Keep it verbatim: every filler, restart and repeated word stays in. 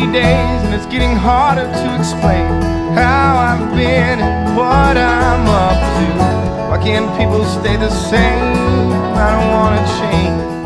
thirty days, and it's getting harder to explain how I've been and what I'm up to. Why can't people stay the same? I don't wanna change.